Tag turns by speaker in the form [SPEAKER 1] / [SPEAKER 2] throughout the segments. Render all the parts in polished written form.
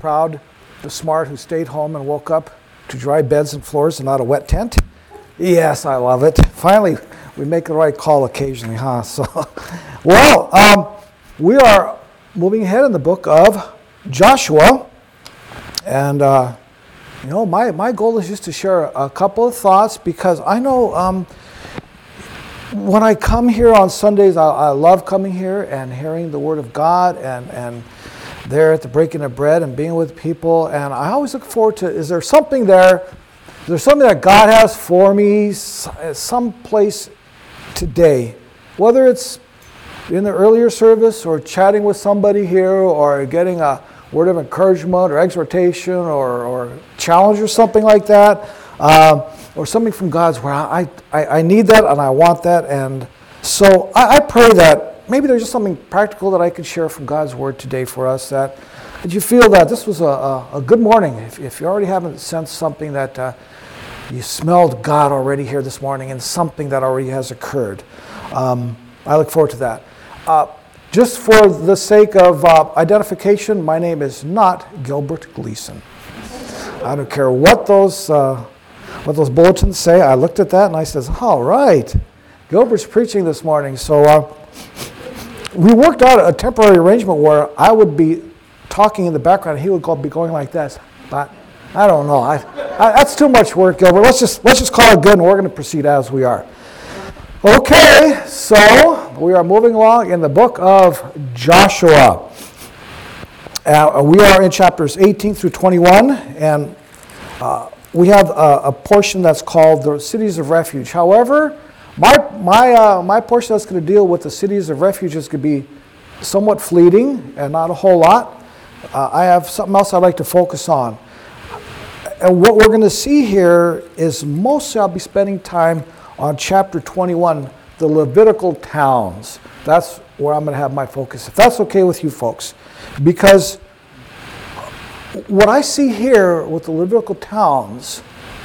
[SPEAKER 1] proud, the smart who stayed home and woke up to dry beds and floors and not a wet tent? Yes, I love it. Finally, we make the right call occasionally, huh? So, we are moving ahead in the book of Joshua, and my goal is just to share a couple of thoughts, because I know when I come here on Sundays, I love coming here and hearing the Word of God and there at the breaking of bread and being with people, and I always look forward to, is there something there? Is there something that God has for me some place today? Whether it's in the earlier service or chatting with somebody here or getting a word of encouragement or exhortation or challenge or something like that, or something from God's word. I need that and I want that. And so I pray that maybe there's just something practical that I could share from God's word today for us, that you feel that this was a good morning. If you already haven't sensed something, that you smelled God already here this morning and something that already has occurred. I look forward to that. Just for the sake of identification, my name is not Gilbert Gleason. I don't care what those bulletins say. I looked at that and I says, all right, Gilbert's preaching this morning. So we worked out a temporary arrangement where I would be talking in the background and he would be going like this. But I don't know. That's too much work, Gilbert. Let's just call it good, and we're going to proceed as we are. Okay, so we are moving along in the book of Joshua. We are in chapters 18 through 21, and we have a portion that's called the cities of refuge. However, my portion that's going to deal with the cities of refuge is going to be somewhat fleeting and not a whole lot. I have something else I'd like to focus on. And what we're going to see here is mostly I'll be spending time on chapter 21, the Levitical towns. That's where I'm going to have my focus, if that's okay with you folks. Because what I see here with the Levitical towns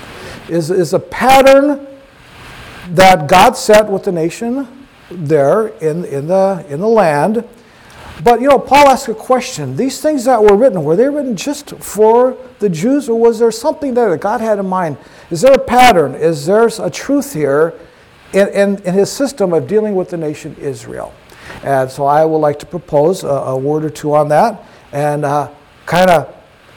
[SPEAKER 1] is a pattern that God set with the nation there in the land. But, Paul asked a question. These things that were they written just for the Jews, or was there something there that God had in mind? Is there a pattern? Is there a truth here in his system of dealing with the nation Israel? And so I would like to propose a word or two on that and kind of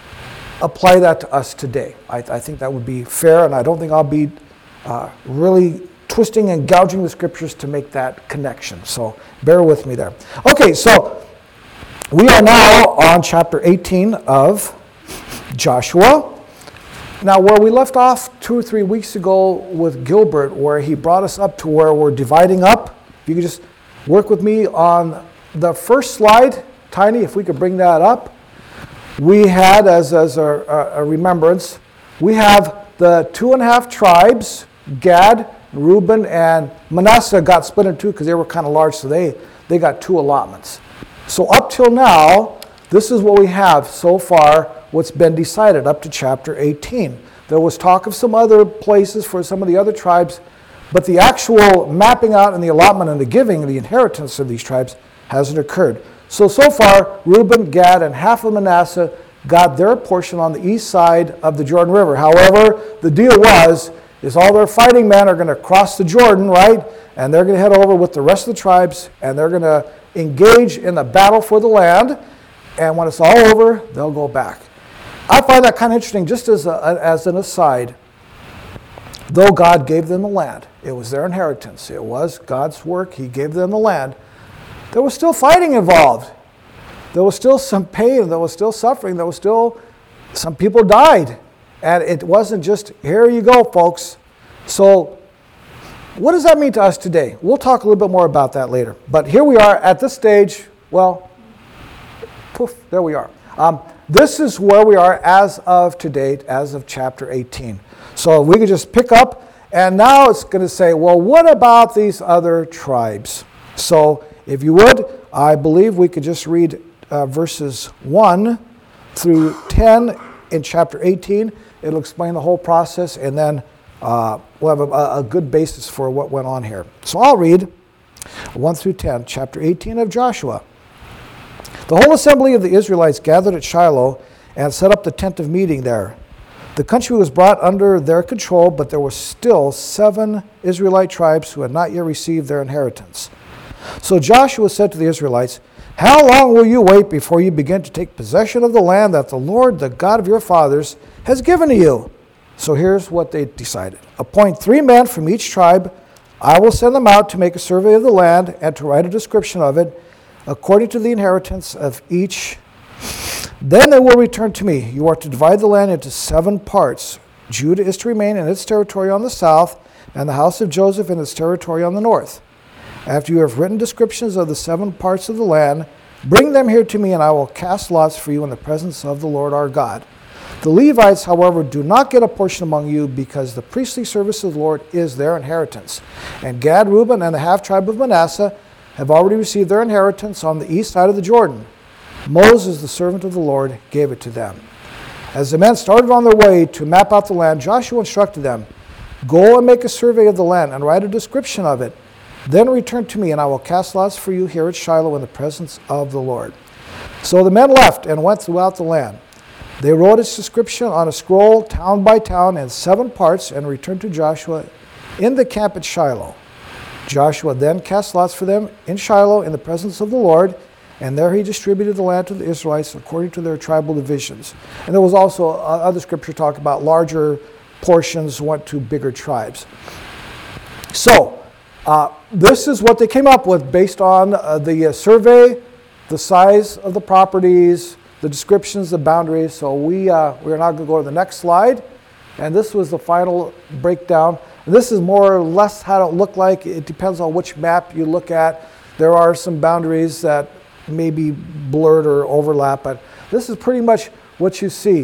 [SPEAKER 1] apply that to us today. I think that would be fair, and I don't think I'll be really twisting and gouging the scriptures to make that connection. So bear with me there. Okay, so we are now on chapter 18 of Joshua. Now, where we left off 2 or 3 weeks ago with Gilbert, where he brought us up to where we're dividing up, if you could just work with me on the first slide, Tiny, if we could bring that up. We had, as a remembrance, we have the 2.5 tribes, Gad, Reuben, and Manasseh got split in two because they were kind of large, so they got 2 allotments. So up till now, this is what we have so far, what's been decided up to chapter 18. There was talk of some other places for some of the other tribes, but the actual mapping out and the allotment and the giving of the inheritance of these tribes hasn't occurred. So far, Reuben, Gad, and half of Manasseh got their portion on the east side of the Jordan River. However, the deal is all their fighting men are going to cross the Jordan, right? And they're going to head over with the rest of the tribes, and they're going to engage in the battle for the land. And when it's all over, they'll go back. I find that kind of interesting, just as an aside. Though God gave them the land, it was their inheritance. It was God's work. He gave them the land. There was still fighting involved. There was still some pain. There was still suffering. There was still, some people died. And it wasn't just, here you go, folks. So what does that mean to us today? We'll talk a little bit more about that later. But here we are at this stage. Well, poof, there we are. This is where we are as of today, as of chapter 18. So we could just pick up, and now it's going to say, well, what about these other tribes? So if you would, I believe we could just read verses 1 through 10 in chapter 18. It'll explain the whole process, and then we'll have a good basis for what went on here. So I'll read 1 through 10, chapter 18 of Joshua. The whole assembly of the Israelites gathered at Shiloh and set up the tent of meeting there. The country was brought under their control, but there were still 7 Israelite tribes who had not yet received their inheritance. So Joshua said to the Israelites, "How long will you wait before you begin to take possession of the land that the Lord, the God of your fathers, has given to you?" So here's what they decided. "Appoint 3 men from each tribe. I will send them out to make a survey of the land and to write a description of it, according to the inheritance of each. Then they will return to me. You are to divide the land into 7 parts. Judah is to remain in its territory on the south, and the house of Joseph in its territory on the north. After you have written descriptions of the 7 parts of the land, bring them here to me, and I will cast lots for you in the presence of the Lord our God. The Levites, however, do not get a portion among you, because the priestly service of the Lord is their inheritance. And Gad, Reuben, and the half-tribe of Manasseh have already received their inheritance on the east side of the Jordan. Moses, the servant of the Lord, gave it to them." As the men started on their way to map out the land, Joshua instructed them, "Go and make a survey of the land and write a description of it. Then return to me, and I will cast lots for you here at Shiloh in the presence of the Lord." So the men left and went throughout the land. They wrote its description on a scroll, town by town, in 7 parts, and returned to Joshua in the camp at Shiloh. Joshua then cast lots for them in Shiloh in the presence of the Lord, and there he distributed the land to the Israelites according to their tribal divisions. And there was also other scripture talk about larger portions went to bigger tribes. So this is what they came up with based on the survey, the size of the properties, the descriptions, the boundaries. So we're now going to go to the next slide. And this was the final breakdown. This is more or less how it looked like. It depends on which map you look at. There are some boundaries that may be blurred or overlap, but this is pretty much what you see.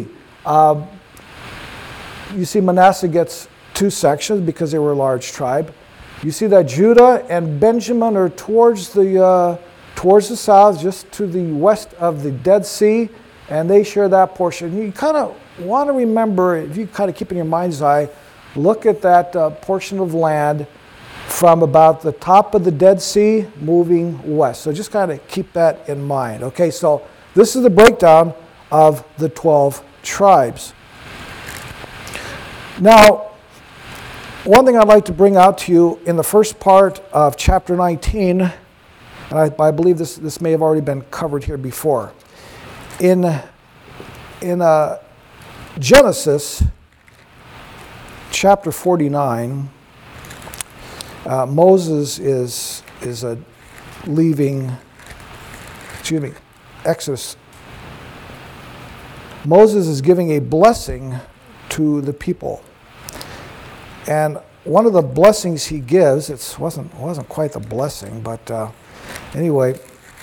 [SPEAKER 1] You see Manasseh gets 2 sections because they were a large tribe. You see that Judah and Benjamin are towards the south, just to the west of the Dead Sea, and they share that portion. You kind of want to remember, if you kind of keep in your mind's eye, look at that portion of land from about the top of the Dead Sea moving west. So just kind of keep that in mind. Okay, so this is the breakdown of the 12 tribes. Now, one thing I'd like to bring out to you in the first part of chapter 19, and I believe this may have already been covered here before. In Genesis chapter 49, Moses is leaving, Exodus. Moses is giving a blessing to the people. And one of the blessings he gives, it wasn't quite the blessing, but anyway,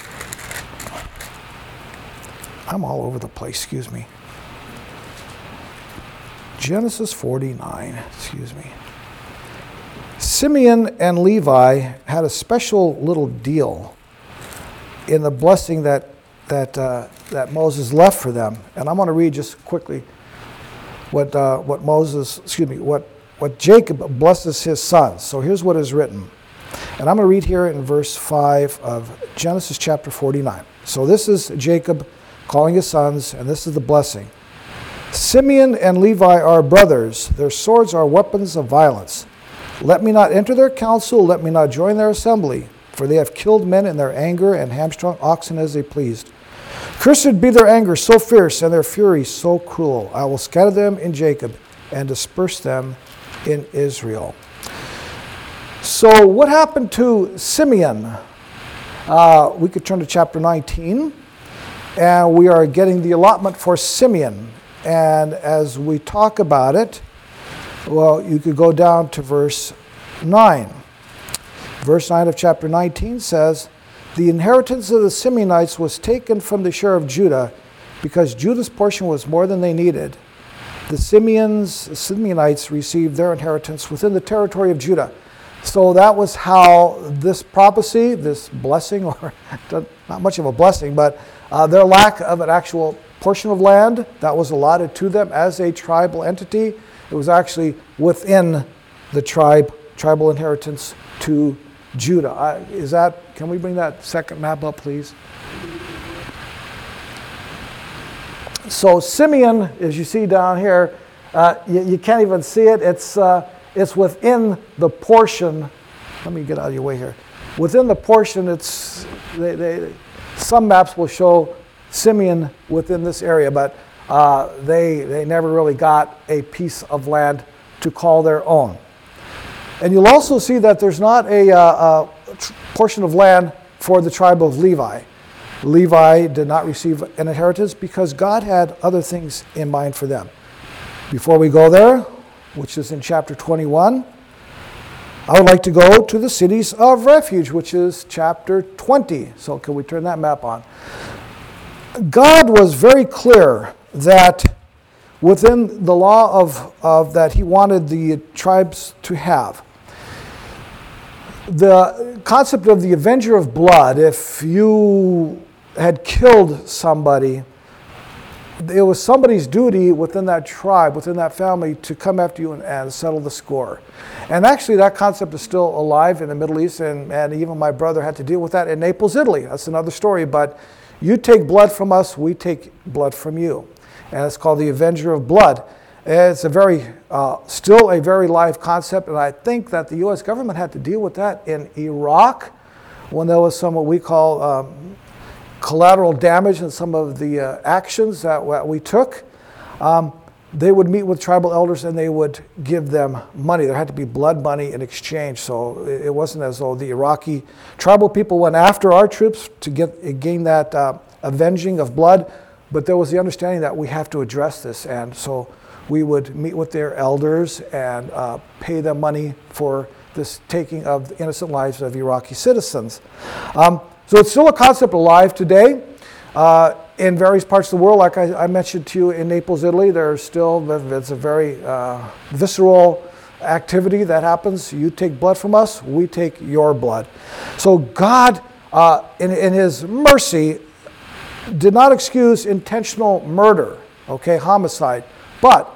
[SPEAKER 1] I'm all over the place, excuse me. Genesis 49, Simeon and Levi had a special little deal in the blessing that Moses left for them. And I'm going to read just quickly what Jacob blesses his sons. So here's what is written. And I'm going to read here in verse 5 of Genesis chapter 49. So this is Jacob calling his sons, and this is the blessing. Simeon and Levi are brothers. Their swords are weapons of violence. Let me not enter their council. Let me not join their assembly. For they have killed men in their anger and hamstrung oxen as they pleased. Cursed be their anger so fierce and their fury so cruel. I will scatter them in Jacob and disperse them in Israel. So what happened to Simeon? We could turn to chapter 19, and we are getting the allotment for Simeon. And as we talk about it, well, you could go down to verse 9. Verse 9 of chapter 19 says, "The inheritance of the Simeonites was taken from the share of Judah, because Judah's portion was more than they needed. The Simeonites received their inheritance within the territory of Judah." So that was how this prophecy, this blessing, or not much of a blessing, but their lack of an actual portion of land that was allotted to them as a tribal entity, it was actually within the tribal inheritance to Judah. Can we bring that second map up, please? So Simeon, as you see down here, you can't even see it. It's within the portion. Let me get out of your way here. Within the portion, some maps will show Simeon within this area, but they never really got a piece of land to call their own. And you'll also see that there's not a portion of land for the tribe of Levi. Levi did not receive an inheritance because God had other things in mind for them. Before we go there, which is in chapter 21, I would like to go to the cities of refuge, which is chapter 20. So can we turn that map on? God was very clear that within the law of that he wanted the tribes to have, the concept of the avenger of blood, if you had killed somebody, it was somebody's duty within that tribe, within that family, to come after you and settle the score. And actually that concept is still alive in the Middle East, and even my brother had to deal with that in Naples, Italy. That's another story, but you take blood from us, we take blood from you. And it's called the avenger of blood. It's still a very live concept, and I think that the U.S. government had to deal with that in Iraq when there was some what we call collateral damage in some of the actions that we took. They would meet with tribal elders and they would give them money. There had to be blood money in exchange, so it wasn't as though the Iraqi tribal people went after our troops to gain that avenging of blood, but there was the understanding that we have to address this, and so we would meet with their elders and pay them money for this taking of the innocent lives of Iraqi citizens. So it's still a concept alive today in various parts of the world. Like I mentioned to you, in Naples, Italy, it's a very visceral activity that happens. You take blood from us, we take your blood. So God, in his mercy, did not excuse intentional murder, homicide. But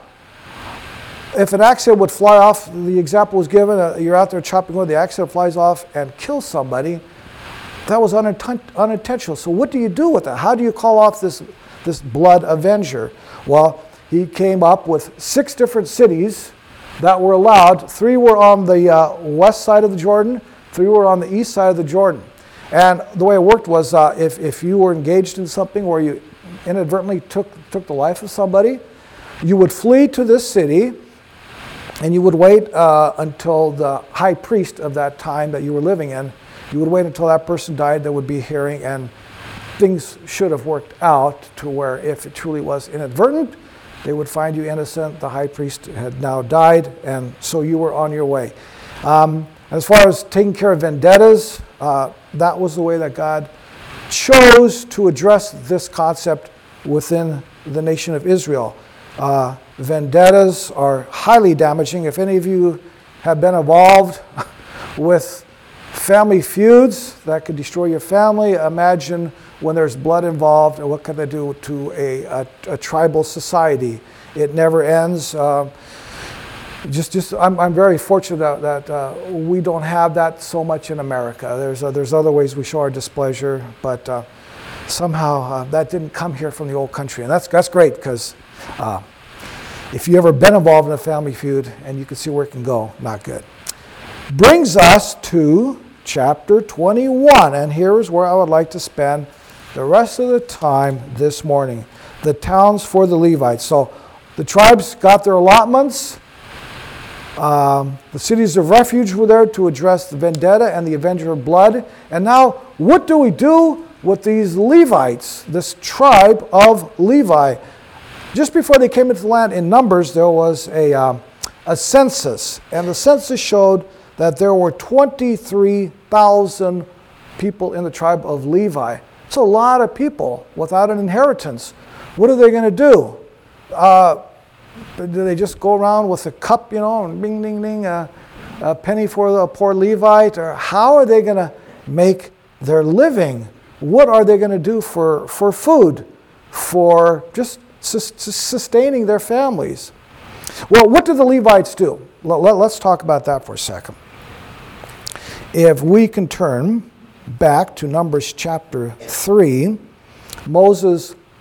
[SPEAKER 1] if an accident would fly off, the example was given, you're out there chopping wood, the accident flies off and kills somebody, that was unintentional. So what do you do with that? How do you call off this blood avenger? Well, he came up with 6 different cities that were allowed. 3 were on the west side of the Jordan, 3 were on the east side of the Jordan. And the way it worked was if you were engaged in something where you inadvertently took the life of somebody, you would flee to this city, and you would wait until the high priest of that time that you were living in, you would wait until that person died. There would be a hearing, and things should have worked out to where if it truly was inadvertent, they would find you innocent. The high priest had now died, and so you were on your way. As far as taking care of vendettas, that was the way that God chose to address this concept within the nation of Israel. Vendettas are highly damaging. If any of you have been involved with family feuds that could destroy your family, imagine when there's blood involved, and what can they do to a tribal society? It never ends. I'm very fortunate that we don't have that so much in America. There's other ways we show our displeasure, but somehow that didn't come here from the old country, and that's great, because if you've ever been involved in a family feud and you can see where it can go, not good. Brings us to chapter 21, and here's where I would like to spend the rest of the time this morning. The towns for the Levites. So the tribes got their allotments. The cities of refuge were there to address the vendetta and the avenger of blood. And now, what do we do with these Levites, this tribe of Levi? Just before they came into the land, in Numbers, there was a census. And the census showed that there were 23,000 people in the tribe of Levi. It's a lot of people without an inheritance. What are they going to do? Do they just go around with a cup, and ding, ding, ding, a penny for the poor Levite? Or how are they going to make their living? What are they going to do for food, for just sustaining their families? Well, what do the Levites do? Let's talk about that for a second. If we can turn back to Numbers chapter 3, Moses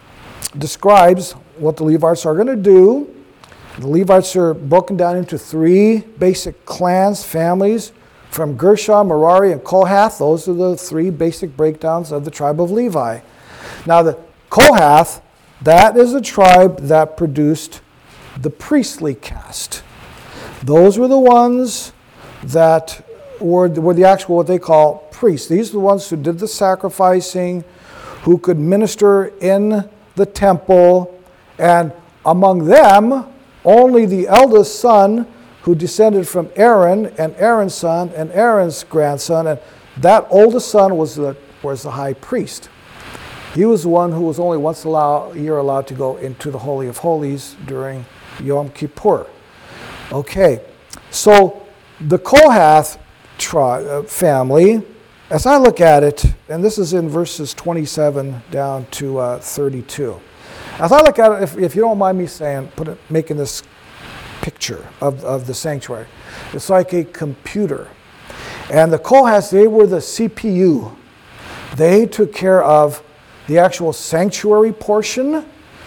[SPEAKER 1] describes what the Levites are going to do. The Levites are broken down into 3 basic clans, families, from Gershon, Merari, and Kohath. Those are the 3 basic breakdowns of the tribe of Levi. Now, the Kohath, that is a tribe that produced the priestly caste. Those were the ones that were the actual, what they call, priests. These are the ones who did the sacrificing, who could minister in the temple, and among them, only the eldest son who descended from Aaron, and Aaron's son, and Aaron's grandson, and that oldest son was the high priest. He was the one who was only once a year allowed to go into the Holy of Holies during Yom Kippur. Okay, so the Kohath family, as I look at it, and this is in verses 27 down to 32. As I look at it, if you don't mind me saying, making this picture of the sanctuary, it's like a computer. And the Kohaths, they were the CPU. They took care of the actual sanctuary portion,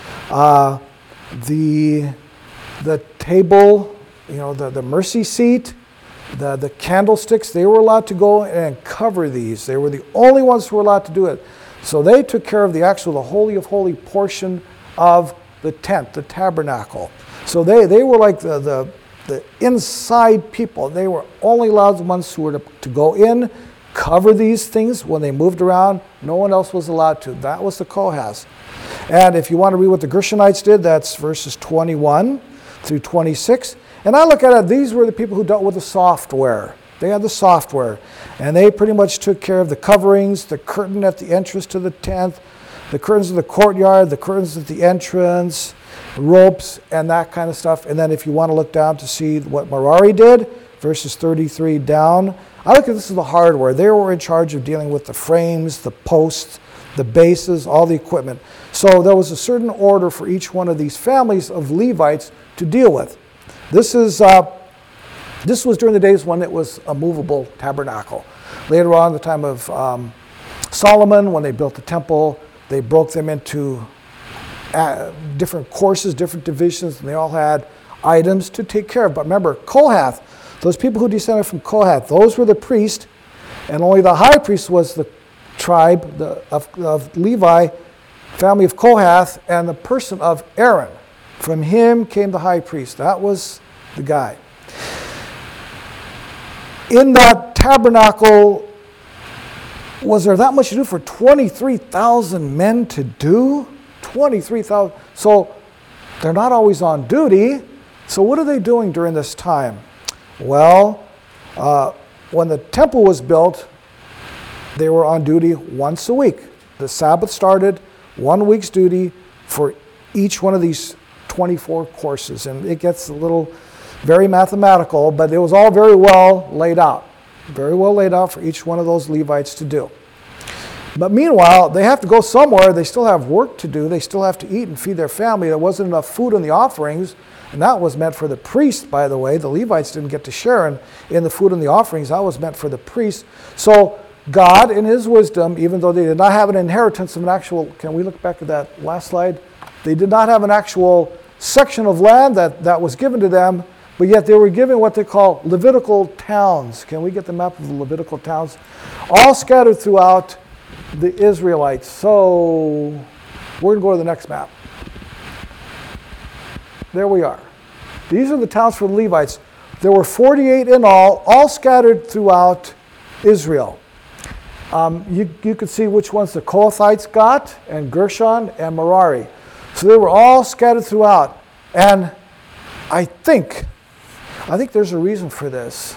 [SPEAKER 1] the table, the mercy seat, the candlesticks. They were allowed to go and cover these. They were the only ones who were allowed to do it. So they took care of the Holy of Holy portion of the tent, the tabernacle. So they were like the inside people. They were only allowed the ones who were to go in, cover these things when they moved around. No one else was allowed to. That was the Kohaths. And if you want to read what the Gershonites did, that's verses 21 through 26. And I look at it, these were the people who dealt with the software. They had the software. And they pretty much took care of the coverings, the curtain at the entrance to the tent, the curtains of the courtyard, the curtains at the entrance, ropes, and that kind of stuff. And then if you want to look down to see what Merari did, verses 33 down, I look at this as the hardware. They were in charge of dealing with the frames, the posts, the bases, all the equipment. So there was a certain order for each one of these families of Levites to deal with. This was during the days when it was a movable tabernacle. Later on, the time of Solomon, when they built the temple, they broke them into different courses, different divisions, and they all had items to take care of. But remember, Kohath, those people who descended from Kohath, those were the priests, and only the high priest was the tribe of Levi, family of Kohath, and the person of Aaron. From him came the high priest. That was the guy. In that tabernacle, was there that much to do for 23,000 men to do? 23,000. So they're not always on duty. So what are they doing during this time? Well, when the temple was built, they were on duty once a week. The Sabbath started, 1 week's duty for each one of these 24 courses. And it gets a little very mathematical, but it was all very well laid out. Very well laid out for each one of those Levites to do. But meanwhile, they have to go somewhere. They still have work to do. They still have to eat and feed their family. There wasn't enough food in the offerings, and that was meant for the priests, by the way. The Levites didn't get to share in the food and the offerings. That was meant for the priests. So God, in his wisdom, even though they did not have an inheritance of an actual, can we look back at that last slide? They did not have an actual section of land that was given to them, but yet they were given what they call Levitical towns. Can we get the map of the Levitical towns? All scattered throughout the Israelites. So we're going to go to the next map. There we are. These are the towns for the Levites. There were 48 in all scattered throughout Israel. You could see which ones the Kohathites got, and Gershon and Merari. So they were all scattered throughout. And I think there's a reason for this.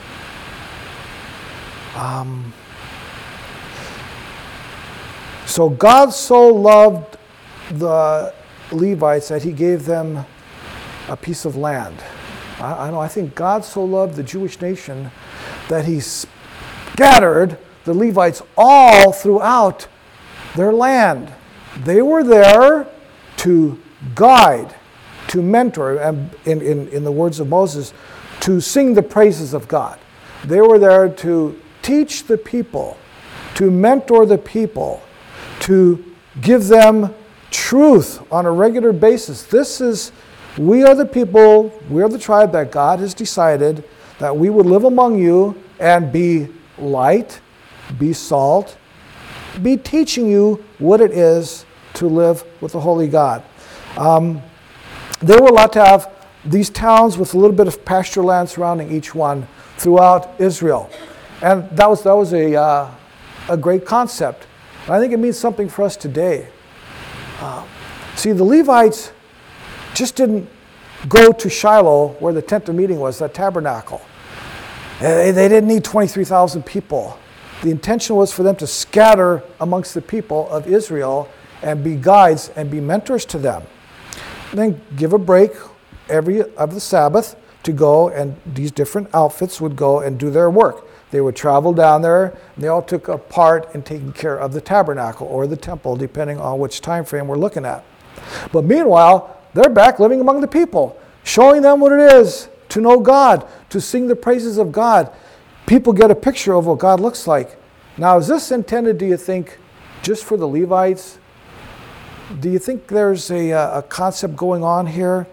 [SPEAKER 1] So God so loved the Levites that he gave them a piece of land. I think God so loved the Jewish nation that he scattered the Levites all throughout their land. They were there to guide, to mentor, and in the words of Moses, to sing the praises of God. They were there to teach the people, to mentor the people, to give them truth on a regular basis. We are the people, we are the tribe that God has decided that we would live among you and be light, be salt, be teaching you what it is to live with the Holy God. They were allowed to have these towns with a little bit of pasture land surrounding each one throughout Israel. And that was a great concept. I think it means something for us today. See, the Levites just didn't go to Shiloh where the tent of meeting was, that tabernacle. They didn't need 23,000 people. The intention was for them to scatter amongst the people of Israel and be guides and be mentors to them. And then give a break every of the Sabbath to go, and these different outfits would go and do their work. They would travel down there, and they all took a part in taking care of the tabernacle or the temple, depending on which time frame we're looking at. But meanwhile, they're back living among the people, showing them what it is to know God, to sing the praises of God. People get a picture of what God looks like. Now, is this intended, do you think, just for the Levites? Do you think there's a concept going on here?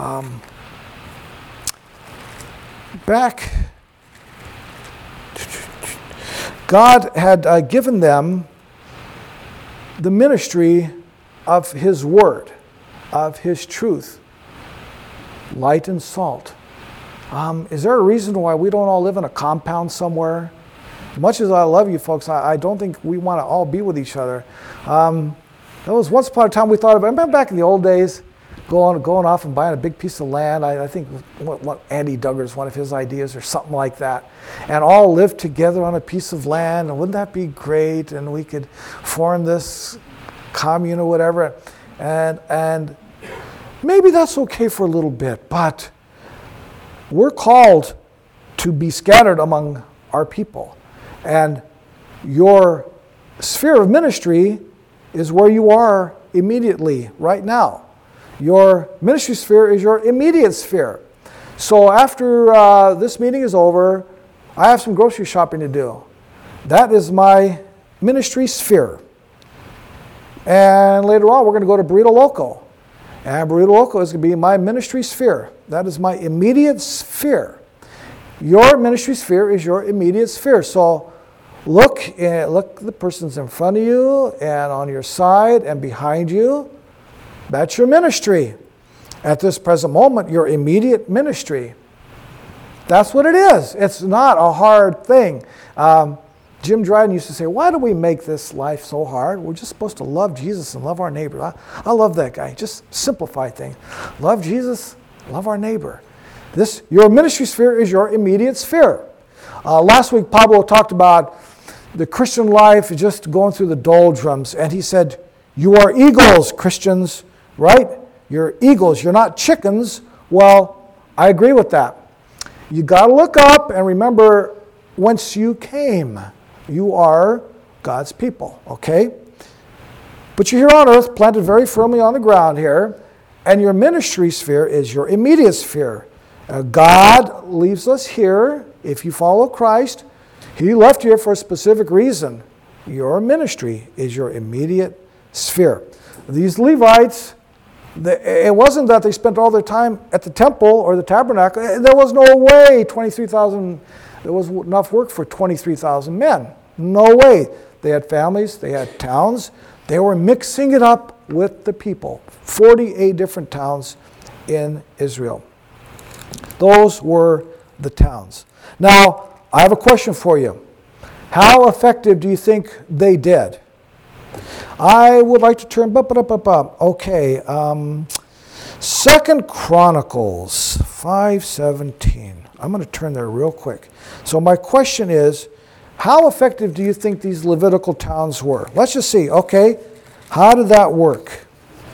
[SPEAKER 1] God had given them the ministry of His Word, of His truth, light and salt. Is there a reason why we don't all live in a compound somewhere? Much as I love you folks, I don't think we want to all be with each other. There was once upon a time we thought about, remember back in the old days, going off and buying a big piece of land. I think what Andy Duggar's one of his ideas or something like that. And all live together on a piece of land. And wouldn't that be great? And we could form this commune or whatever. And maybe that's okay for a little bit. But we're called to be scattered among our people. And your sphere of ministry is where you are immediately, right now. Your ministry sphere is your immediate sphere. So after this meeting is over, I have some grocery shopping to do. That is my ministry sphere. And later on, we're going to go to Burrito Loco. And Burrito Loco is going to be my ministry sphere. That is my immediate sphere. Your ministry sphere is your immediate sphere. So look the person's in front of you and on your side and behind you. That's your ministry. At this present moment, your immediate ministry. That's what it is. It's not a hard thing. Jim Dryden used to say, why do we make this life so hard? We're just supposed to love Jesus and love our neighbor. I love that guy. Just simplify things. Love Jesus, love our neighbor. Your ministry sphere is your immediate sphere. Last week, Pablo talked about the Christian life just going through the doldrums. And he said, you are eagles, Christians, right? You're eagles. You're not chickens. Well, I agree with that. You got to look up and remember whence you came. You are God's people, okay? But you're here on earth, planted very firmly on the ground here, and your ministry sphere is your immediate sphere. God leaves us here. If you follow Christ, He left you here for a specific reason. Your ministry is your immediate sphere. These Levites, it wasn't that they spent all their time at the temple or the tabernacle. There was no way 23,000, there was enough work for 23,000 men. No way. They had families, they had towns. They were mixing it up with the people. 48 different towns in Israel. Those were the towns. Now, I have a question for you. How effective do you think they did? I would like to turn, okay, 2 Chronicles 5:17. I'm going to turn there real quick. So my question is, how effective do you think these Levitical towns were? Let's just see, okay, how did that work?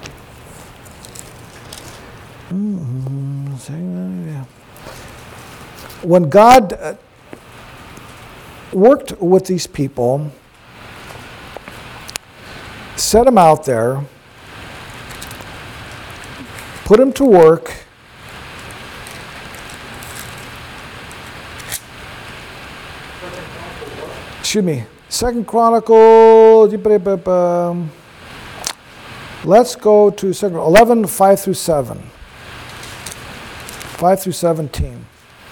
[SPEAKER 1] When God worked with these people, set them out there, put them to work, excuse me, 2 Chronicles, Let's go to 11, 5 through 7. 5 through 17.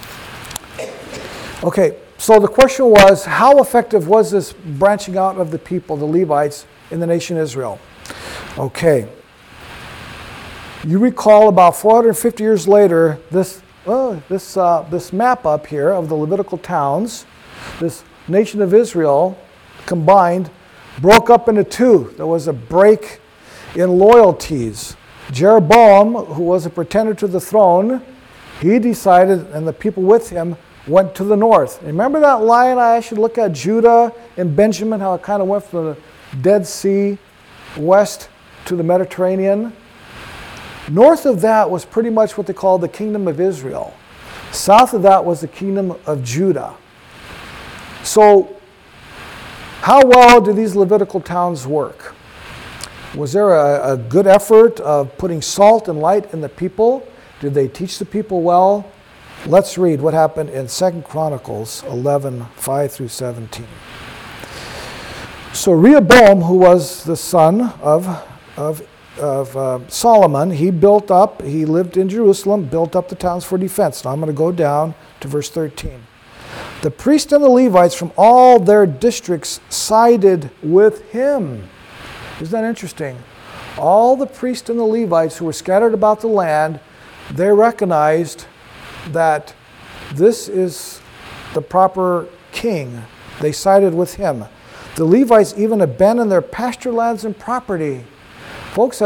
[SPEAKER 1] Okay, so the question was, how effective was this branching out of the people, the Levites, in the nation Israel? Okay. You recall about 450 years later, this map up here of the Levitical towns, this nation of Israel combined, broke up into two. There was a break in loyalties. Jeroboam, who was a pretender to the throne, he decided, and the people with him went to the north. Remember that line I asked you to look at, Judah and Benjamin, how it kind of went from the Dead Sea west to the Mediterranean? North of that was pretty much what they called the kingdom of Israel. South of that was the kingdom of Judah. So, how well do these Levitical towns work? Was there a good effort of putting salt and light in the people? Did they teach the people well? Let's read what happened in 2 Chronicles 11, 5 through 17. So Rehoboam, who was the son of Solomon, he lived in Jerusalem, built up the towns for defense. Now I'm going to go down to verse 13. The priests and the Levites from all their districts sided with him. Isn't that interesting? All the priests and the Levites who were scattered about the land, they recognized that this is the proper king. They sided with him. The Levites even abandoned their pasture lands and property. Folks,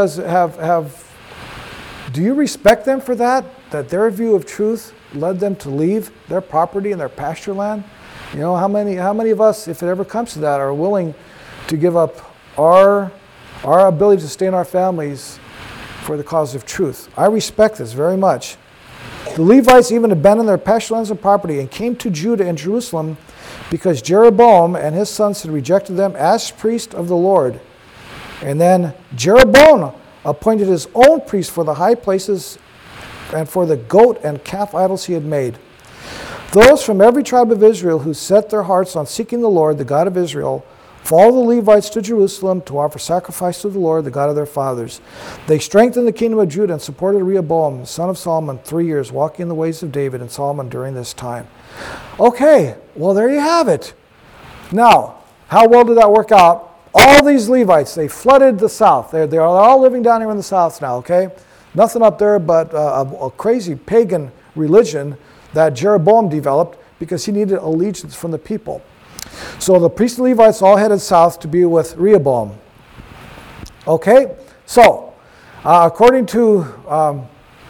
[SPEAKER 1] do you respect them for that? That their view of truth led them to leave their property and their pasture land? You know, how many of us, if it ever comes to that, are willing to give up our ability to stay in our families for the cause of truth? I respect this very much. The Levites even abandoned their pasture lands and property and came to Judah and Jerusalem because Jeroboam and his sons had rejected them as priest of the Lord. And then Jeroboam appointed his own priest for the high places and for the goat and calf idols he had made. Those from every tribe of Israel who set their hearts on seeking the Lord, the God of Israel, followed the Levites to Jerusalem to offer sacrifice to the Lord, the God of their fathers. They strengthened the kingdom of Judah and supported Rehoboam, son of Solomon, 3 years, walking in the ways of David and Solomon during this time. Okay, well, there you have it. Now, how well did that work out? All these Levites, they flooded the south. They are all living down here in the south now, okay? Nothing up there but a crazy pagan religion that Jeroboam developed because he needed allegiance from the people. So the priests and Levites all headed south to be with Rehoboam. Okay, so according to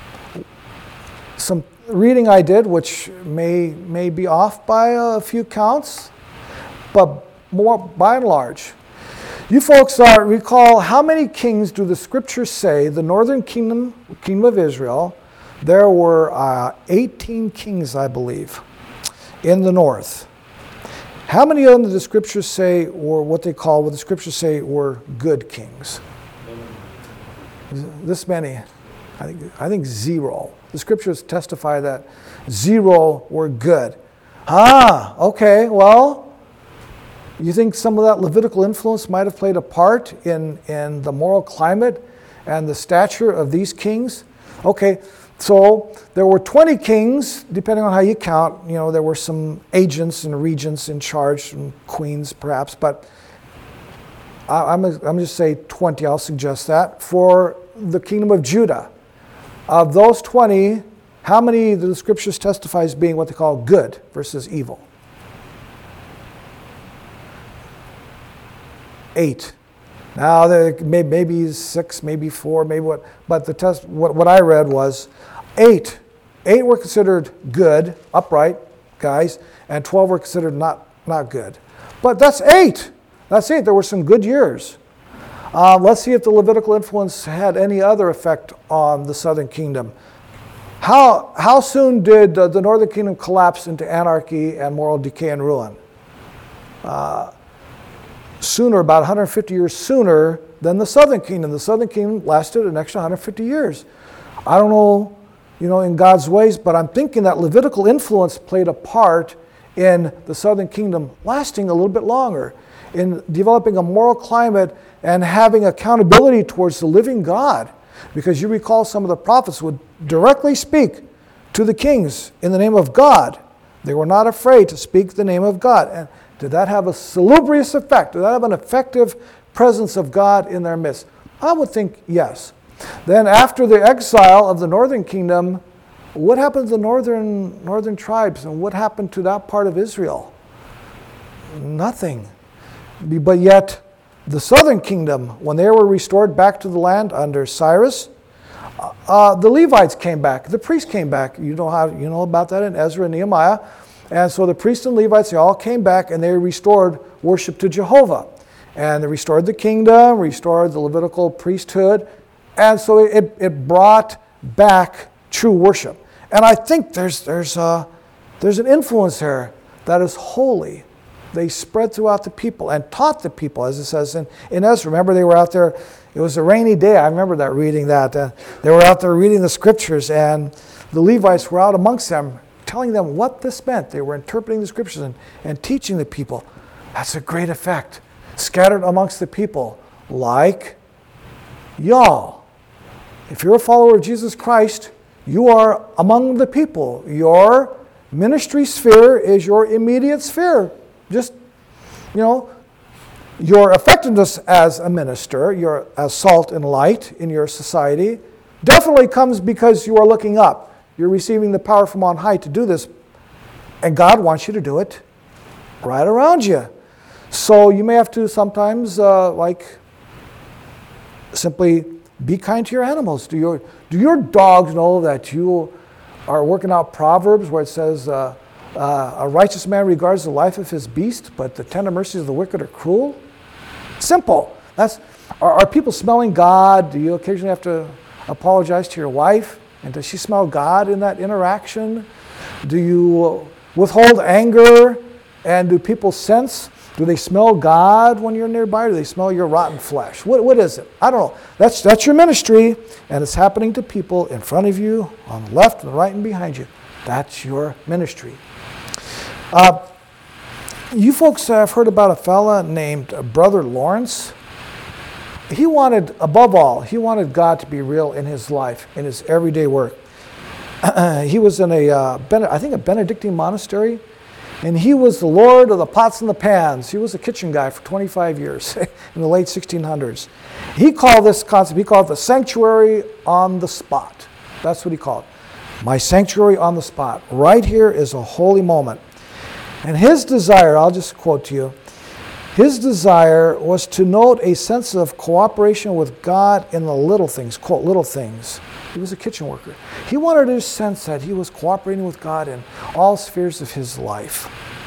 [SPEAKER 1] some reading I did, which may be off by a few counts, but more by and large, you folks recall how many kings do the scriptures say, the northern kingdom of Israel, there were 18 kings, I believe, in the north. How many of them did the scriptures say were what the scriptures say were good kings? This many. I think 0. The scriptures testify that 0 were good. Okay, well, you think some of that Levitical influence might have played a part in the moral climate and the stature of these kings? Okay, so there were 20 kings, depending on how you count. You know, there were some agents and regents in charge, and queens perhaps, but I'm just say 20, I'll suggest that, for the kingdom of Judah. Of those 20, how many do the scriptures testify as being what they call good versus evil? 8. Now there maybe 6, maybe 4, maybe what, but what I read was 8. 8 were considered good, upright guys, and 12 were considered not good. But that's 8. That's 8. There were some good years. Let's see if the Levitical influence had any other effect on the southern kingdom. How soon did the northern kingdom collapse into anarchy and moral decay and ruin? Sooner, about 150 years sooner than the southern kingdom. The southern kingdom lasted an extra 150 years. I don't know, in God's ways, but I'm thinking that Levitical influence played a part in the southern kingdom lasting a little bit longer, in developing a moral climate and having accountability towards the living God. Because you recall some of the prophets would directly speak to the kings in the name of God. They were not afraid to speak the name of God. And did that have a salubrious effect? Did that have an effective presence of God in their midst? I would think yes. Then after the exile of the northern kingdom, what happened to the northern tribes, and what happened to that part of Israel? Nothing. But yet, the southern kingdom, when they were restored back to the land under Cyrus, the Levites came back, the priests came back. You know about that in Ezra and Nehemiah. And so the priests and Levites, they all came back and they restored worship to Jehovah. And they restored the kingdom, restored the Levitical priesthood. And so it brought back true worship. And I think there's an influence there that is holy. They spread throughout the people and taught the people, as it says in Ezra. Remember, they were out there, it was a rainy day. I remember that, reading that. They were out there reading the scriptures, and the Levites were out amongst them, telling them what this meant. They were interpreting the scriptures and teaching the people. That's a great effect. Scattered amongst the people, like y'all. If you're a follower of Jesus Christ, you are among the people. Your ministry sphere is your immediate sphere. Just, your effectiveness as a minister, your as salt and light in your society, definitely comes because you are looking up. You're receiving the power from on high to do this, and God wants you to do it right around you. So you may have to sometimes, simply be kind to your animals. Do your dogs know that you are working out Proverbs where it says, a righteous man regards the life of his beast, but the tender mercies of the wicked are cruel? Simple. Are people smelling God? Do you occasionally have to apologize to your wife? And does she smell God in that interaction? Do you withhold anger? And do people sense? Do they smell God when you're nearby? Or do they smell your rotten flesh? What is it? I don't know. That's your ministry, and it's happening to people in front of you, on the left, and the right, and behind you. That's your ministry. You folks have heard about a fella named Brother Lawrence. He wanted, above all, he wanted God to be real in his life, in his everyday work. He was in a Benedictine monastery, and he was the Lord of the pots and the pans. He was a kitchen guy for 25 years in the late 1600s. He called this concept, he called it the sanctuary on the spot. That's what he called it. My sanctuary on the spot. Right here is a holy moment. And his desire, I'll just quote to you, his desire was to note a sense of cooperation with God in the little things, quote, little things. He was a kitchen worker. He wanted to sense that he was cooperating with God in all spheres of his life.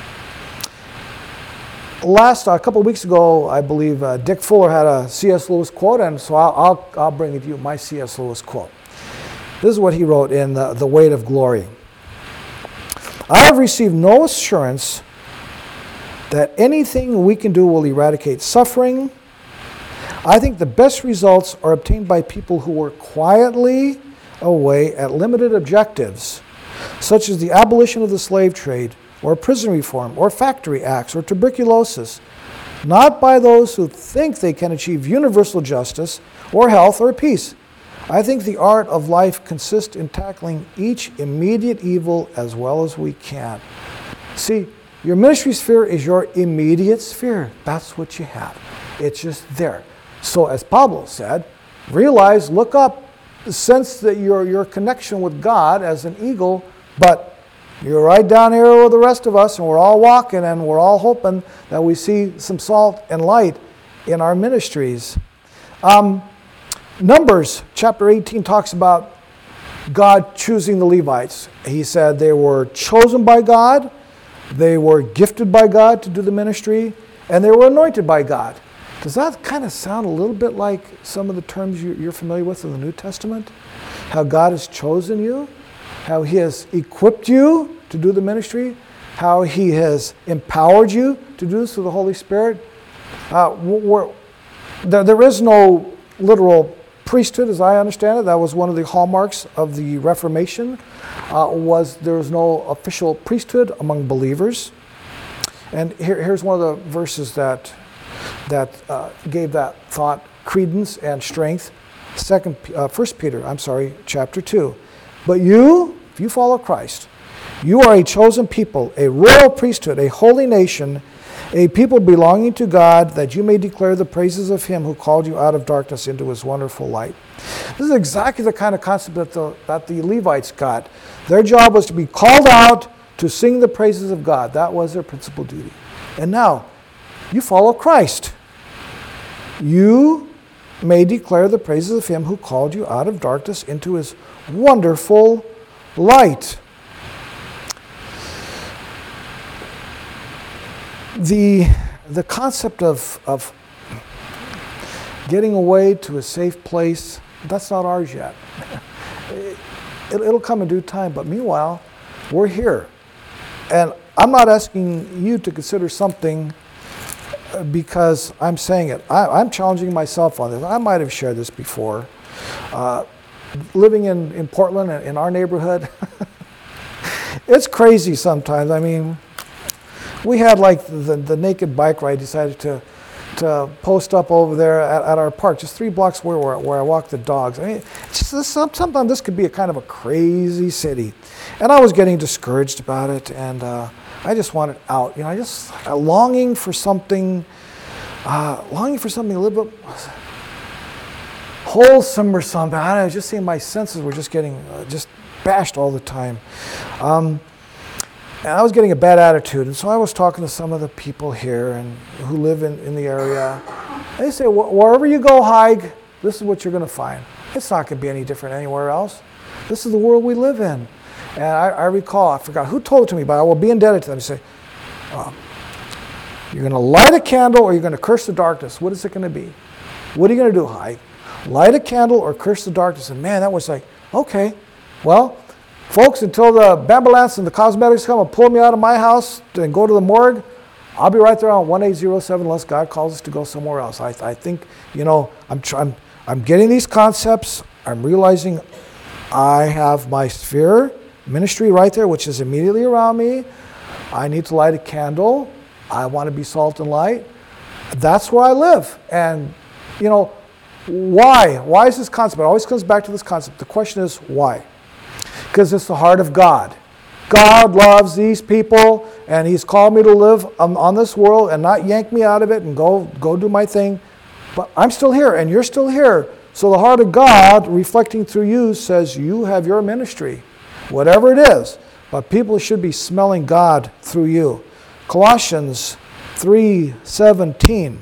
[SPEAKER 1] A couple of weeks ago, I believe Dick Fuller had a C.S. Lewis quote, and so I'll bring it to you, my C.S. Lewis quote. This is what he wrote in The Weight of Glory. I have received no assurance that anything we can do will eradicate suffering. I think the best results are obtained by people who work quietly away at limited objectives, such as the abolition of the slave trade, or prison reform, or factory acts, or tuberculosis, not by those who think they can achieve universal justice, or health, or peace. I think the art of life consists in tackling each immediate evil as well as we can. See, your ministry sphere is your immediate sphere. That's what you have. It's just there. So as Pablo said, realize, look up, sense that your connection with God as an eagle, but you're right down here with the rest of us, and we're all walking, and we're all hoping that we see some salt and light in our ministries. Numbers chapter 18 talks about God choosing the Levites. He said they were chosen by God, they were gifted by God to do the ministry, and they were anointed by God. Does that kind of sound a little bit like some of the terms you're familiar with in the New Testament? How God has chosen you, how He has equipped you to do the ministry, how He has empowered you to do this through the Holy Spirit. There is no literal priesthood, as I understand it. That was one of the hallmarks of the Reformation, there was no official priesthood among believers. And here's one of the verses that that gave that thought credence and strength. 1 Peter, chapter 2. But you, if you follow Christ, you are a chosen people, a royal priesthood, a holy nation, a people belonging to God, that you may declare the praises of him who called you out of darkness into his wonderful light. This is exactly the kind of concept that the Levites got. Their job was to be called out to sing the praises of God. That was their principal duty. And now, you follow Christ. You may declare the praises of him who called you out of darkness into his wonderful light. The concept of getting away to a safe place, that's not ours yet. It'll come in due time, but meanwhile, we're here. And I'm not asking you to consider something because I'm saying it. I'm challenging myself on this. I might have shared this before. Living in Portland, in our neighborhood, it's crazy sometimes. I mean, we had like the naked bike ride, decided to post up over there at our park, just 3 blocks where I walk the dogs. I mean, sometimes this could be a kind of a crazy city. And I was getting discouraged about it, and I just wanted out. I just longing for something a little bit wholesome or something. I don't know, just seeing my senses were just getting just bashed all the time. And I was getting a bad attitude, and so I was talking to some of the people here and who live in the area. They say, wherever you go hike, this is what you're going to find. It's not going to be any different anywhere else. This is the world we live in. And I recall, I forgot who told it to me, but I will be indebted to them. They say, you're going to light a candle or you're going to curse the darkness. What is it going to be? What are you going to do, hike? Light a candle or curse the darkness? And man, that was like, okay, well, folks, until the ambulance and the cosmetics come and pull me out of my house and go to the morgue, I'll be right there on 1807 unless God calls us to go somewhere else. I think, I'm getting these concepts. I'm realizing I have my sphere ministry right there, which is immediately around me. I need to light a candle. I want to be salt and light. That's where I live. And, why? Why is this concept? It always comes back to this concept. The question is, why? Because it's the heart of God. God loves these people, and he's called me to live on this world and not yank me out of it and go do my thing. But I'm still here, and you're still here. So the heart of God, reflecting through you, says you have your ministry, whatever it is. But people should be smelling God through you. Colossians 3:17.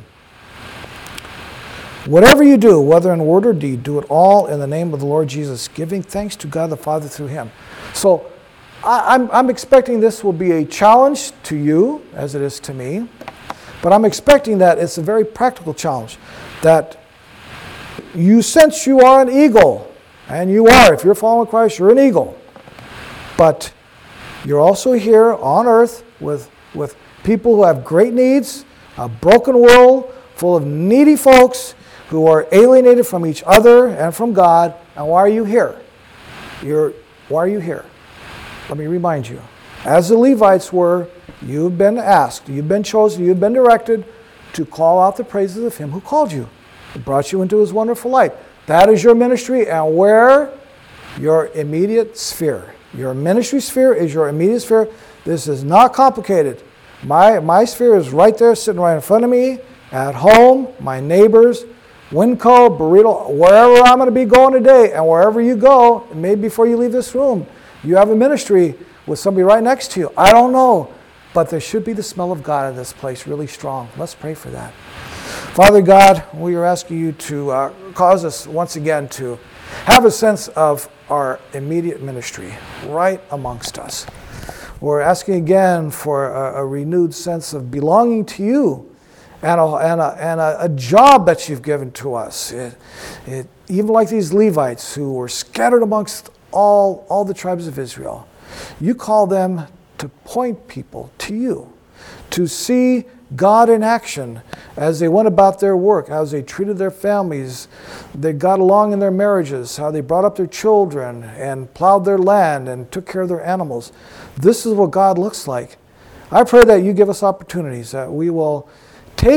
[SPEAKER 1] Whatever you do, whether in word or deed, do it all in the name of the Lord Jesus, giving thanks to God the Father through him. So I'm expecting this will be a challenge to you, as it is to me. But I'm expecting that it's a very practical challenge. That you sense you are an eagle. And you are. If you're following Christ, you're an eagle. But you're also here on earth with people who have great needs, a broken world full of needy folks who are alienated from each other and from God. And why are you here? Why are you here? Let me remind you. As the Levites were, you've been asked, you've been chosen, you've been directed to call out the praises of him who called you. He brought you into his wonderful light. That is your ministry, and where? Your immediate sphere. Your ministry sphere is your immediate sphere. This is not complicated. My sphere is right there, sitting right in front of me, at home, my neighbors, Winco, Burrito, wherever I'm going to be going today, and wherever you go, maybe before you leave this room, you have a ministry with somebody right next to you. I don't know, but there should be the smell of God in this place really strong. Let's pray for that. Father God, we are asking you to cause us once again to have a sense of our immediate ministry right amongst us. We're asking again for a renewed sense of belonging to you and a job that you've given to us. Even like these Levites who were scattered amongst all the tribes of Israel, you call them to point people to you, to see God in action as they went about their work, how they treated their families, they got along in their marriages, how they brought up their children and plowed their land and took care of their animals. This is what God looks like. I pray that you give us opportunities, that we will take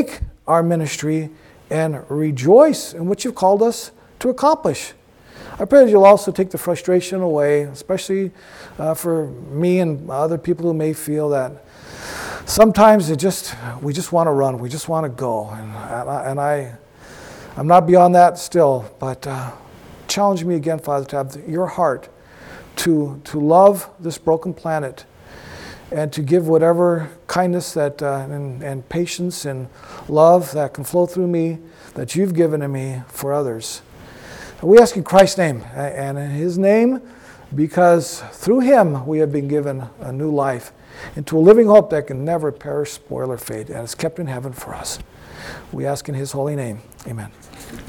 [SPEAKER 1] our ministry and rejoice in what you've called us to accomplish. I pray that you'll also take the frustration away, especially for me and other people who may feel that sometimes we just want to run, we just want to go. And I'm not beyond that still, but challenge me again, Father, to have your heart to love this broken planet and to give whatever kindness that and patience and love that can flow through me that you've given to me for others. And we ask in Christ's name and in his name, because through him we have been given a new life into a living hope that can never perish, spoil, or fade, and is kept in heaven for us. We ask in his holy name. Amen.